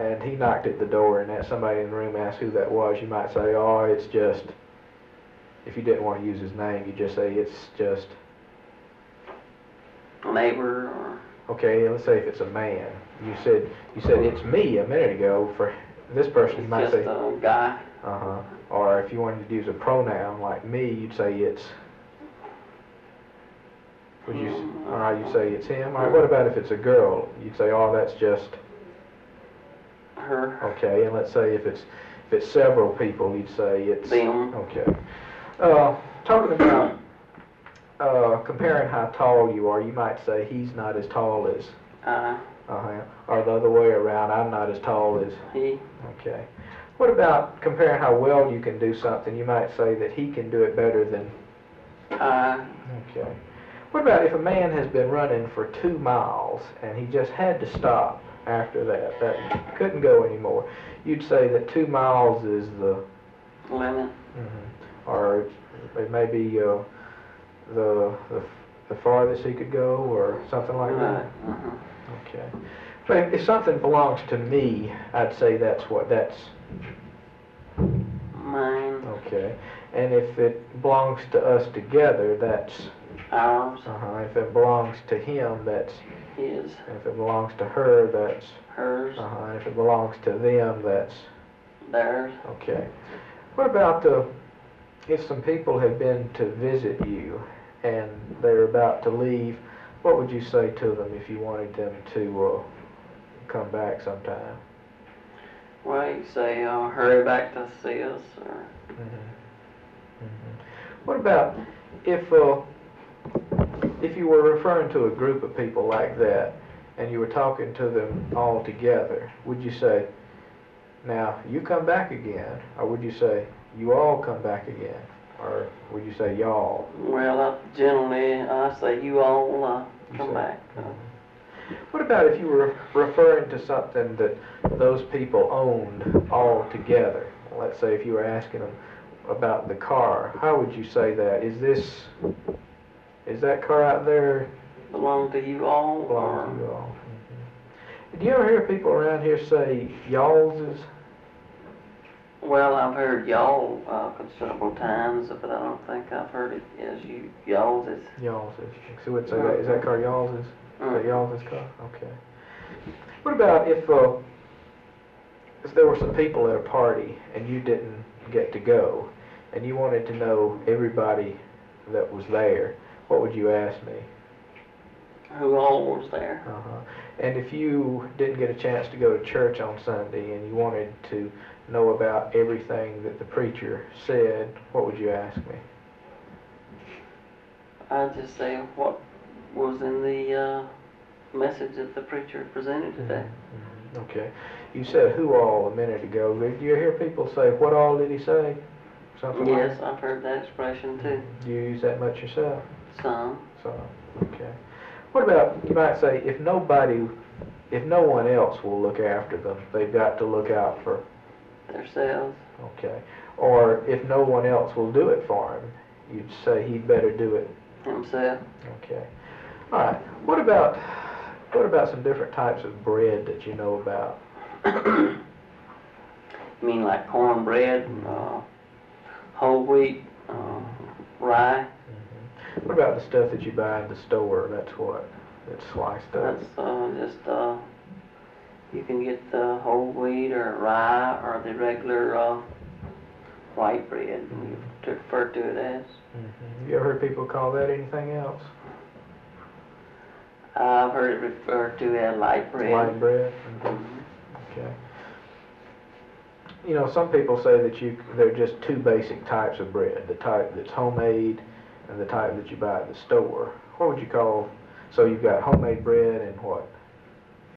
and he knocked at the door, and that somebody in the room asked who that was, you might say, oh, it's just, if you didn't want to use his name, you just say it's just a neighbor. Or okay, let's say if it's a man. You said it's me a minute ago. For this person, you might just say a guy. Or if you wanted to use a pronoun like me, you'd say it's. Would you? All right, you'd say it's him. All right. What about if it's a girl? You'd say, oh, that's just her. Okay, and let's say if it's several people, you'd say it's them. Okay. Talking about comparing how tall you are, you might say he's not as tall as. Or the other way around, I'm not as tall as he. Okay. What about comparing how well you can do something? You might say that he can do it better than. Okay. What about if a man has been running for 2 miles and he just had to stop after that couldn't go anymore? You'd say that 2 miles is the limit. Or it may be the farthest he could go, or something like that. Okay. But if something belongs to me, I'd say that's mine. Okay. And if it belongs to us together, that's ours. If it belongs to him, that's his. And if it belongs to her, that's hers. And if it belongs to them, that's theirs. Okay. What about if some people have been to visit you and they're about to leave, what would you say to them if you wanted them to come back sometime? Well, you say, hurry back to see us, or. What about if you were referring to a group of people like that, and you were talking to them all together, would you say, now, you come back again, or would you say, you all come back again, or would you say, y'all? Well, generally, I say, you all come back. What about if you were referring to something that those people owned all together? Let's say if you were asking them about the car, how would you say that? Is that car out there? Belong to you all? Belong to you all. Do you ever hear people around here say y'all's? Well, I've heard y'all considerable times, but I don't think I've heard it as y'all's. Y'all's. So would say that. Is that car y'all's? Is that y'all's car? Okay. What about if there were some people at a party and you didn't get to go, and you wanted to know everybody that was there? What would you ask me? Who all was there? And if you didn't get a chance to go to church on Sunday and you wanted to know about everything that the preacher said, what would you ask me? I'd just say what was in the message that the preacher presented today. Okay. You said who all a minute ago. Do you hear people say, what all did he say? Something yes, like I've heard that expression too. Do you use that much yourself? Some. Okay. What about, you might say, if no one else will look after them, they've got to look out for themselves. Okay. Or if no one else will do it for him, you'd say he'd better do it himself. Okay. All right. What about some different types of bread that you know about? You mean like cornbread, whole wheat, rye? What about the stuff that you buy in the store? That's what? It's sliced up? That's just, you can get the whole wheat or rye or the regular white bread, you refer to it as. You ever heard people call that anything else? I've heard it referred to as light bread. Light bread? Okay. You know, some people say that there are just two basic types of bread, the type that's homemade and the type that you buy at the store. What would you call, so you've got homemade bread and what?